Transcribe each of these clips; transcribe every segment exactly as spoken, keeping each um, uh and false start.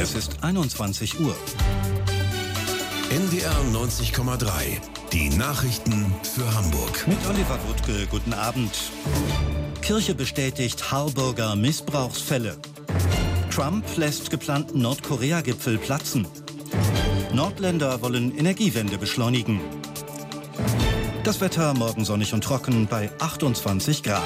Es ist einundzwanzig Uhr. N D R neunzig Komma drei. Die Nachrichten für Hamburg. Mit Oliver Wuttke, guten Abend. Kirche bestätigt Harburger Missbrauchsfälle. Trump lässt geplanten Nordkorea-Gipfel platzen. Nordländer wollen Energiewende beschleunigen. Das Wetter morgen sonnig und trocken bei achtundzwanzig Grad.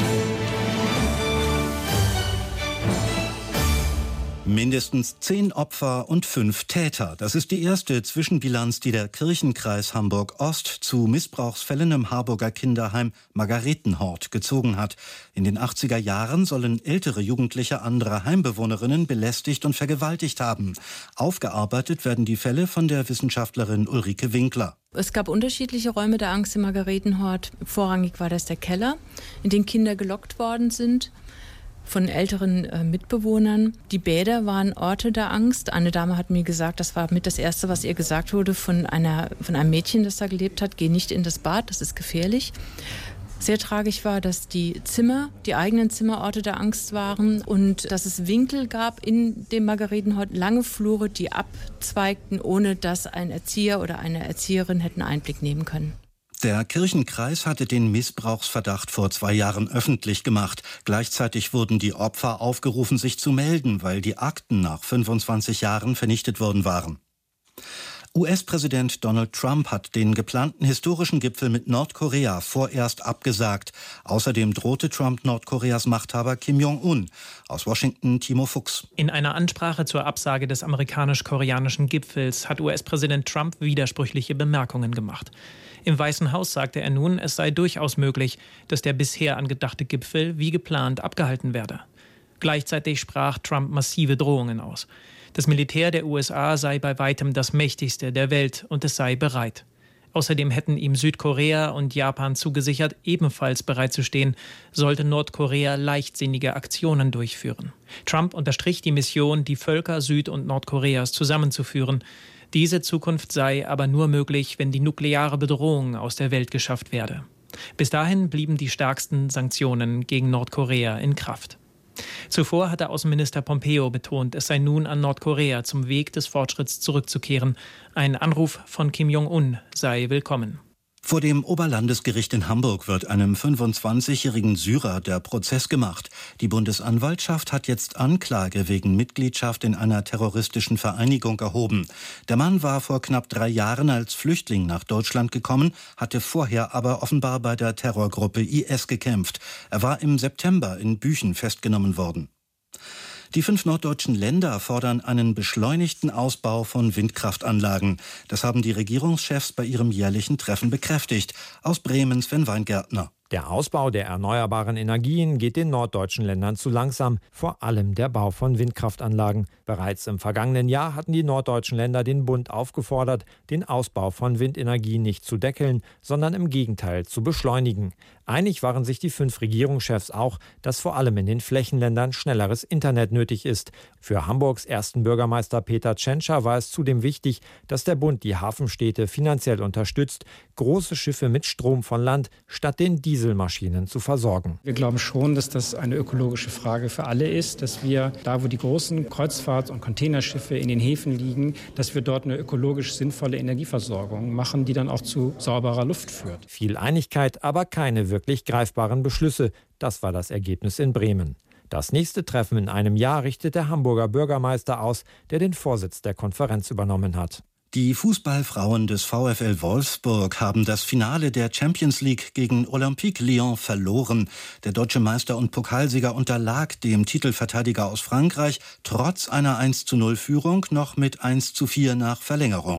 Mindestens zehn Opfer und fünf Täter. Das ist die erste Zwischenbilanz, die der Kirchenkreis Hamburg-Ost zu Missbrauchsfällen im Harburger Kinderheim Margaretenhort gezogen hat. In den achtziger Jahren sollen ältere Jugendliche andere Heimbewohnerinnen belästigt und vergewaltigt haben. Aufgearbeitet werden die Fälle von der Wissenschaftlerin Ulrike Winkler. Es gab unterschiedliche Räume der Angst im Margaretenhort. Vorrangig war das der Keller, in den Kinder gelockt worden sind von älteren äh, Mitbewohnern. Die Bäder waren Orte der Angst. Eine Dame hat mir gesagt, das war mit das Erste, was ihr gesagt wurde von einer von einem Mädchen, das da gelebt hat: Geh nicht in das Bad, das ist gefährlich. Sehr tragisch war, dass die Zimmer, die eigenen Zimmer Orte der Angst waren und dass es Winkel gab in dem Margaretenhort, lange Flure, die abzweigten, ohne dass ein Erzieher oder eine Erzieherin hätten Einblick nehmen können. Der Kirchenkreis hatte den Missbrauchsverdacht vor zwei Jahren öffentlich gemacht. Gleichzeitig wurden die Opfer aufgerufen, sich zu melden, weil die Akten nach fünfundzwanzig Jahren vernichtet worden waren. U S-Präsident Donald Trump hat den geplanten historischen Gipfel mit Nordkorea vorerst abgesagt. Außerdem drohte Trump Nordkoreas Machthaber Kim Jong-un. Aus Washington Timo Fuchs. In einer Ansprache zur Absage des amerikanisch-koreanischen Gipfels hat U S-Präsident Trump widersprüchliche Bemerkungen gemacht. Im Weißen Haus sagte er nun, es sei durchaus möglich, dass der bisher angedachte Gipfel wie geplant abgehalten werde. Gleichzeitig sprach Trump massive Drohungen aus. Das Militär der U S A sei bei weitem das mächtigste der Welt und es sei bereit. Außerdem hätten ihm Südkorea und Japan zugesichert, ebenfalls bereit zu stehen, sollte Nordkorea leichtsinnige Aktionen durchführen. Trump unterstrich die Mission, die Völker Süd- und Nordkoreas zusammenzuführen. Diese Zukunft sei aber nur möglich, wenn die nukleare Bedrohung aus der Welt geschafft werde. Bis dahin blieben die stärksten Sanktionen gegen Nordkorea in Kraft. Zuvor hatte Außenminister Pompeo betont, es sei nun an Nordkorea zum Weg des Fortschritts zurückzukehren. Ein Anruf von Kim Jong-un sei willkommen. Vor dem Oberlandesgericht in Hamburg wird einem fünfundzwanzigjährigen Syrer der Prozess gemacht. Die Bundesanwaltschaft hat jetzt Anklage wegen Mitgliedschaft in einer terroristischen Vereinigung erhoben. Der Mann war vor knapp drei Jahren als Flüchtling nach Deutschland gekommen, hatte vorher aber offenbar bei der Terrorgruppe I S gekämpft. Er war im September in Büchen festgenommen worden. Die fünf norddeutschen Länder fordern einen beschleunigten Ausbau von Windkraftanlagen. Das haben die Regierungschefs bei ihrem jährlichen Treffen bekräftigt. Aus Bremen Sven Weingärtner. Der Ausbau der erneuerbaren Energien geht den norddeutschen Ländern zu langsam, vor allem der Bau von Windkraftanlagen. Bereits im vergangenen Jahr hatten die norddeutschen Länder den Bund aufgefordert, den Ausbau von Windenergie nicht zu deckeln, sondern im Gegenteil zu beschleunigen. Einig waren sich die fünf Regierungschefs auch, dass vor allem in den Flächenländern schnelleres Internet nötig ist. Für Hamburgs ersten Bürgermeister Peter Tschentscher war es zudem wichtig, dass der Bund die Hafenstädte finanziell unterstützt, große Schiffe mit Strom von Land statt den Dieselmaschinen zu versorgen. Wir glauben schon, dass das eine ökologische Frage für alle ist, dass wir da, wo die großen Kreuzfahrts- und Containerschiffe in den Häfen liegen, dass wir dort eine ökologisch sinnvolle Energieversorgung machen, die dann auch zu sauberer Luft führt. Viel Einigkeit, aber keine wirklich greifbaren Beschlüsse. Das war das Ergebnis in Bremen. Das nächste Treffen in einem Jahr richtet der Hamburger Bürgermeister aus, der den Vorsitz der Konferenz übernommen hat. Die Fußballfrauen des VfL Wolfsburg haben das Finale der Champions League gegen Olympique Lyon verloren. Der deutsche Meister und Pokalsieger unterlag dem Titelverteidiger aus Frankreich trotz einer eins zu null Führung noch mit eins zu vier nach Verlängerung.